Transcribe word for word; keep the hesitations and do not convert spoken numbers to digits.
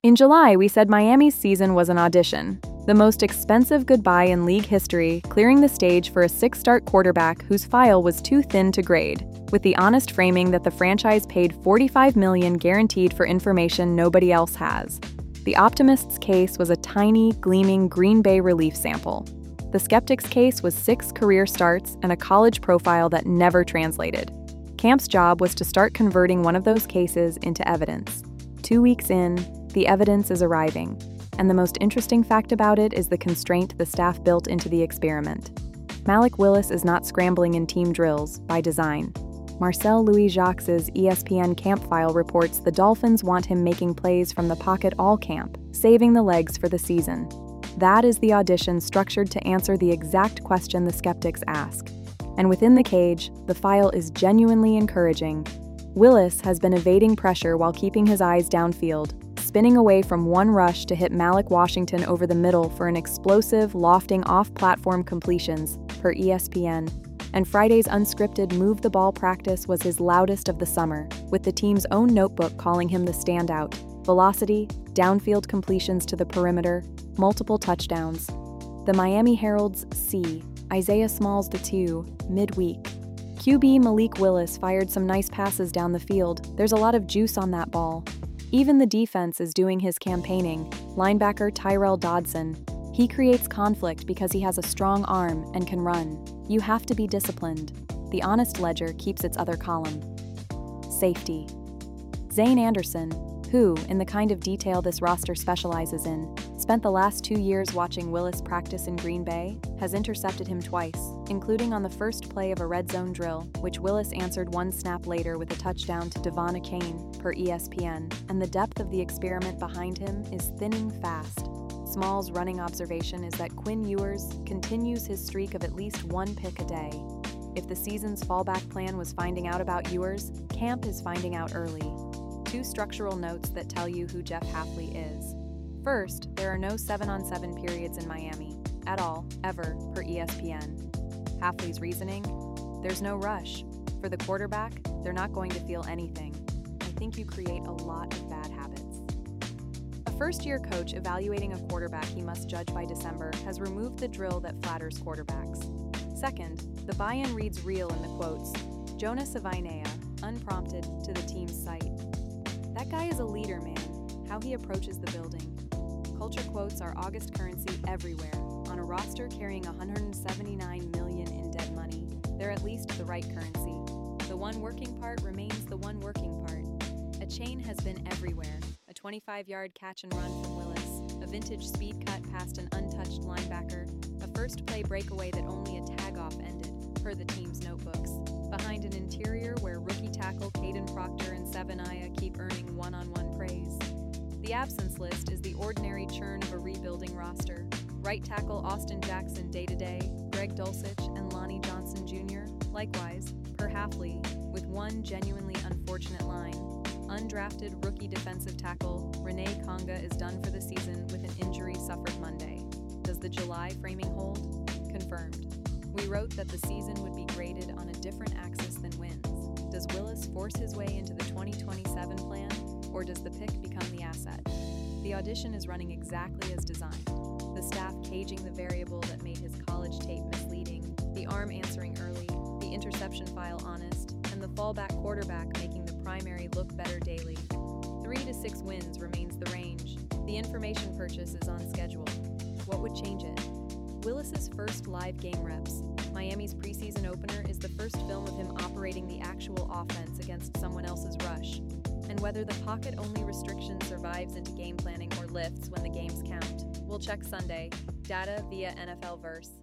In July, we said Miami's season was an audition, the most expensive goodbye in league history, clearing the stage for a six-start quarterback whose file was too thin to grade, with the honest framing that the franchise paid forty-five million dollars guaranteed for information nobody else has. The optimist's case was a tiny, gleaming Green Bay relief sample. The skeptic's case was six career starts and a college profile that never translated. Camp's job was to start converting one of those cases into evidence. Two weeks in, the evidence is arriving, and the most interesting fact about it is the constraint the staff built into the experiment. Malik Willis is not scrambling in team drills by design. Marcel Louis-Jacques' E S P N camp file reports the Dolphins want him making plays from the pocket all camp, saving the legs for the season. That is the audition structured to answer the exact question the skeptics ask. And within the cage, the file is genuinely encouraging. Willis has been evading pressure while keeping his eyes downfield, spinning away from one rush to hit Malik Washington over the middle for an explosive, lofting off-platform completions, per E S P N. And Friday's unscripted move-the-ball practice was his loudest of the summer, with the team's own notebook calling him the standout. Velocity, downfield completions to the perimeter, multiple touchdowns. The Miami Herald's C. Isaiah Smalls the two, midweek. Q B Malik Willis fired some nice passes down the field. There's a lot of juice on that ball. Even the defense is doing his campaigning. Linebacker Tyrell Dodson. He creates conflict because he has a strong arm and can run. You have to be disciplined. The honest ledger keeps its other column. Safety. Zane Anderson, who, in the kind of detail this roster specializes in, spent the last two years watching Willis practice in Green Bay, has intercepted him twice, including on the first play of a red zone drill, which Willis answered one snap later with a touchdown to Devon Achane, per E S P N, and the depth of the experiment behind him is thinning fast. Small's running observation is that Quinn Ewers continues his streak of at least one pick a day. If the season's fallback plan was finding out about Ewers, camp is finding out early. Two structural notes that tell you who Jeff Hafley is. First, there are no seven-on-seven periods in Miami, at all, ever, per E S P N. Hafley's reasoning? There's no rush. For the quarterback, they're not going to feel anything. I think you create a lot of bad habits. A first-year coach evaluating a quarterback he must judge by December has removed the drill that flatters quarterbacks. Second, the buy-in reads real in the quotes. Jonah Savainea, unprompted, to the team's site. That guy is a leader, man. How he approaches the building. Culture quotes are August currency everywhere. On a roster carrying one hundred seventy-nine million dollars in dead money, they're at least the right currency. The one working part remains the one working part. A chain has been everywhere. A twenty-five-yard catch and run from Willis, a vintage speed cut past an untouched linebacker, a first play breakaway that only a tag-off ended, per the team's notebooks, behind an interior where rookie tackle Caden Proctor and Savainea keep earning one-on-one praise. The absence list is the ordinary churn of a rebuilding roster. Right tackle Austin Jackson day-to-day, Greg Dulcich and Lonnie Johnson Junior, likewise, per Hafley, with one genuinely unfortunate line. Undrafted rookie defensive tackle Renee Conga is done for the season with an injury suffered Monday. Does the July framing hold? Confirmed. We wrote that the season would be graded on a different axis than wins. Does Willis force his way into the twenty twenty-seven plan, or does the pick become the asset? The audition is running exactly as designed. The staff caging the variable that made his college tape misleading, the arm answering early, the interception file honest, and the fallback quarterback making the primary look better daily. Three to six wins remains the range. The information purchase is on schedule. What would change it? Willis's first live game reps. Miami's preseason opener is the first film of him operating the actual offense against someone else's rush. And whether the pocket-only restriction survives into game planning or lifts when the games count. We'll check Sunday. Data via N F L Verse.